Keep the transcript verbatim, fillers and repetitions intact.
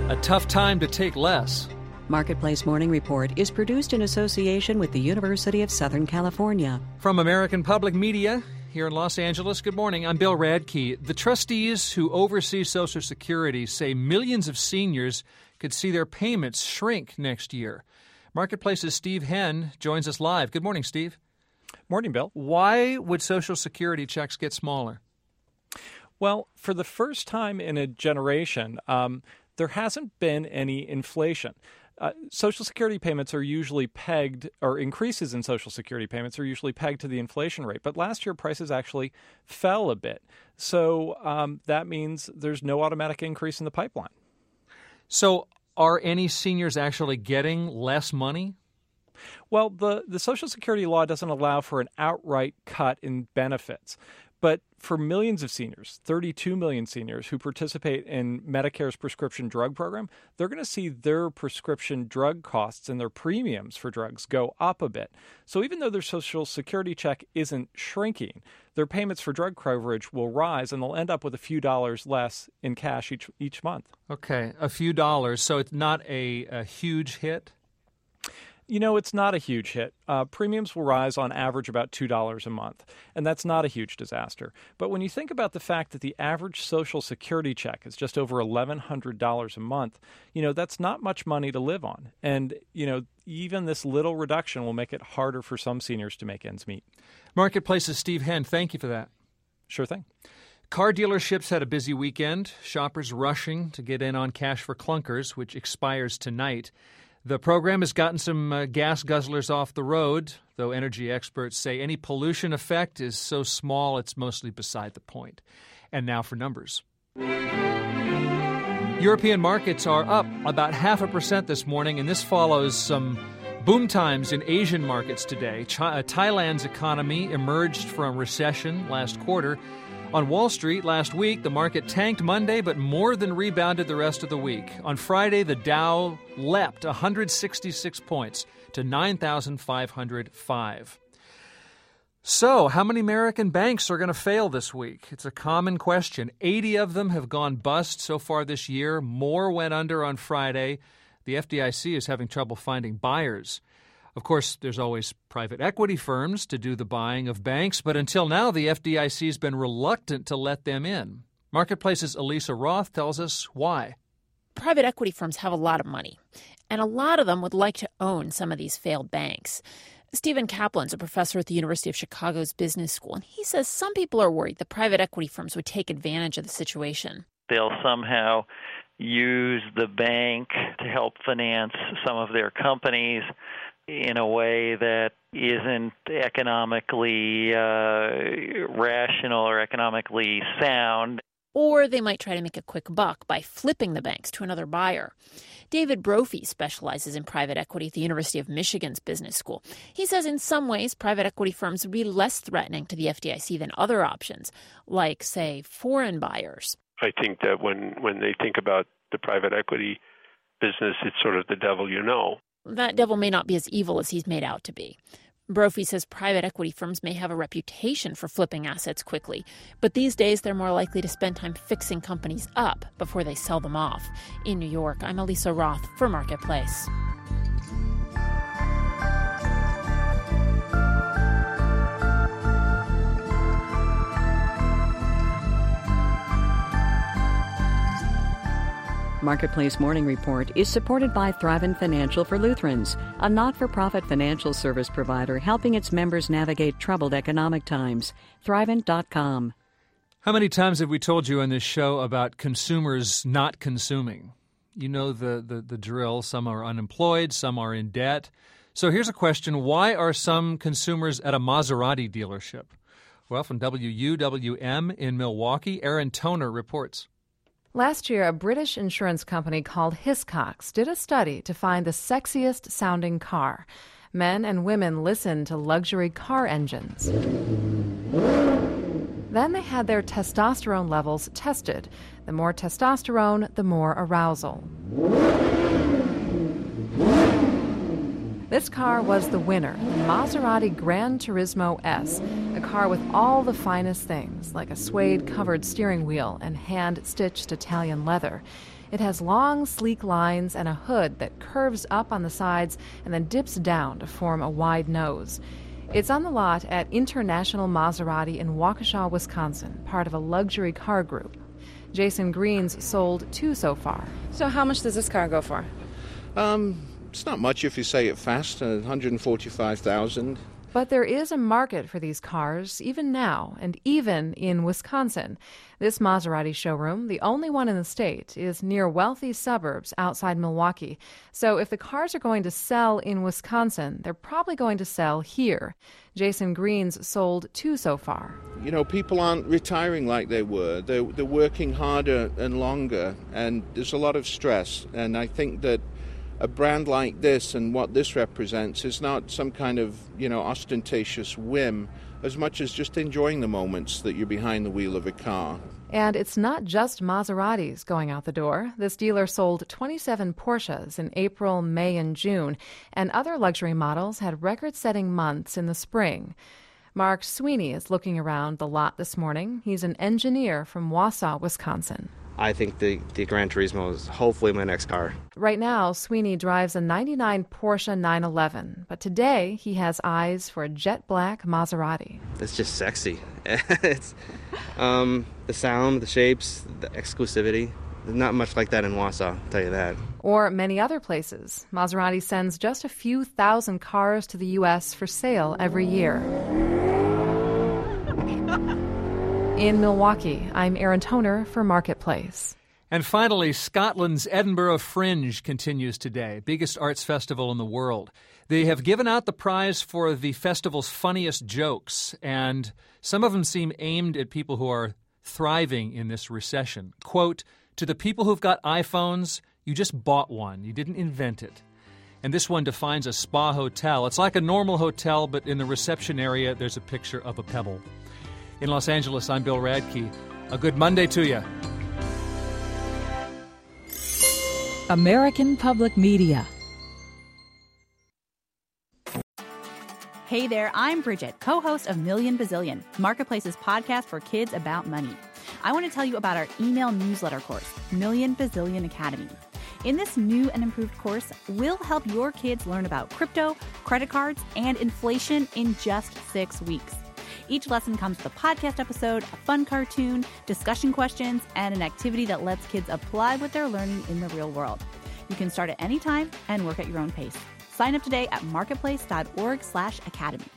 A tough time to take less. Marketplace Morning Report is produced in association with the University of Southern California. From American Public Media, here in Los Angeles, good morning. I'm Bill Radke. The trustees who oversee Social Security say millions of seniors could see their payments shrink next year. Marketplace's Steve Henn joins us live. Good morning, Steve. Morning, Bill. Why would Social Security checks get smaller? Well, for the first time in a generation, um, there hasn't been any inflation. Uh, Social Security payments are usually pegged, or increases in Social Security payments are usually pegged to the inflation rate. But last year, prices actually fell a bit. So um, that means there's no automatic increase in the pipeline. So are any seniors actually getting less money? Well, the, the Social Security law doesn't allow for an outright cut in benefits. But for millions of seniors, thirty-two million seniors who participate in Medicare's prescription drug program, they're going to see their prescription drug costs and their premiums for drugs go up a bit. So even though their Social Security check isn't shrinking, their payments for drug coverage will rise, and they'll end up with a few dollars less in cash each each month. Okay, a few dollars. So it's not a, a huge hit? You know, it's not a huge hit. Uh, premiums will rise on average about two dollars a month, and that's not a huge disaster. But when you think about the fact that the average Social Security check is just over eleven hundred dollars a month, you know, that's not much money to live on. And, you know, even this little reduction will make it harder for some seniors to make ends meet. Marketplace's Steve Henn, thank you for that. Sure thing. Car dealerships had a busy weekend. Shoppers rushing to get in on Cash for Clunkers, which expires tonight. The program has gotten some uh, gas guzzlers off the road, though energy experts say any pollution effect is so small it's mostly beside the point. And now for numbers. European markets are up about half a percent this morning, and this follows some boom times in Asian markets today. Ch- uh, Thailand's economy emerged from recession last quarter. On Wall Street last week, the market tanked Monday, but more than rebounded the rest of the week. On Friday, the Dow leapt one hundred sixty-six points to nine thousand five hundred five. So, how many American banks are going to fail this week? It's a common question. eighty of them have gone bust so far this year. More went under on Friday. The F D I C is having trouble finding buyers. Of course, there's always private equity firms to do the buying of banks, but until now, the F D I C has been reluctant to let them in. Marketplace's Elisa Roth tells us why. Private equity firms have a lot of money, and a lot of them would like to own some of these failed banks. Stephen Kaplan's a professor at the University of Chicago's Business School, and he says some people are worried the private equity firms would take advantage of the situation. They'll somehow use the bank to help finance some of their companies in a way that isn't economically uh, rational or economically sound. Or they might try to make a quick buck by flipping the banks to another buyer. David Brophy specializes in private equity at the University of Michigan's Business School. He says in some ways, private equity firms would be less threatening to the F D I C than other options, like, say, foreign buyers. I think that when, when they think about the private equity business, it's sort of the devil you know. That devil may not be as evil as he's made out to be. Brophy says private equity firms may have a reputation for flipping assets quickly, but these days they're more likely to spend time fixing companies up before they sell them off. In New York, I'm Elisa Roth for Marketplace. Marketplace Morning Report is supported by Thrivent Financial for Lutherans, a not-for-profit financial service provider helping its members navigate troubled economic times. Thrivent dot com. How many times have we told you on this show about consumers not consuming? You know the, the, the drill. Some are unemployed, some are in debt. So here's a question. Why are some consumers at a Maserati dealership? Well, from W U W M in Milwaukee, Aaron Toner reports. Last year, a British insurance company called Hiscox did a study to find the sexiest sounding car. Men and women listened to luxury car engines. Then they had their testosterone levels tested. The more testosterone, the more arousal. This car was the winner, the Maserati Gran Turismo S, a car with all the finest things, like a suede-covered steering wheel and hand-stitched Italian leather. It has long, sleek lines and a hood that curves up on the sides and then dips down to form a wide nose. It's on the lot at International Maserati in Waukesha, Wisconsin, part of a luxury car group. Jason Green's sold two so far. So how much does this car go for? Um, it's not much if you say it fast, uh, one hundred forty-five thousand dollars. But there is a market for these cars, even now, and even in Wisconsin. This Maserati showroom, the only one in the state, is near wealthy suburbs outside Milwaukee. So if the cars are going to sell in Wisconsin, they're probably going to sell here. Jason Green's sold two so far. You know, people aren't retiring like they were. They're, they're working harder and longer, and there's a lot of stress. And I think that a brand like this and what this represents is not some kind of, you know, ostentatious whim, as much as just enjoying the moments that you're behind the wheel of a car. And it's not just Maseratis going out the door. This dealer sold twenty-seven Porsches in April, May, and June, and other luxury models had record-setting months in the spring. Mark Sweeney is looking around the lot this morning. He's an engineer from Wausau, Wisconsin. I think the, the Gran Turismo is hopefully my next car. Right now, Sweeney drives a ninety-nine Porsche nine eleven, but today he has eyes for a jet black Maserati. It's just sexy. It's um, the sound, the shapes, the exclusivity. There's not much like that in Wausau, I'll tell you that. Or many other places. Maserati sends just a few thousand cars to the U S for sale every year. In Milwaukee, I'm Erin Toner for Marketplace. And finally, Scotland's Edinburgh Fringe continues today, biggest arts festival in the world. They have given out the prize for the festival's funniest jokes, and some of them seem aimed at people who are thriving in this recession. Quote, "To the people who've got iPhones, you just bought one. You didn't invent it." And this one defines a spa hotel. It's like a normal hotel, but in the reception area, there's a picture of a pebble. In Los Angeles, I'm Bill Radke. A good Monday to you. American Public Media. Hey there, I'm Bridget, co-host of Million Bazillion, Marketplace's podcast for kids about money. I want to tell you about our email newsletter course, Million Bazillion Academy. In this new and improved course, we'll help your kids learn about crypto, credit cards, and inflation in just six weeks. Each lesson comes with a podcast episode, a fun cartoon, discussion questions, and an activity that lets kids apply what they're learning in the real world. You can start at any time and work at your own pace. Sign up today at marketplace.org slash academy.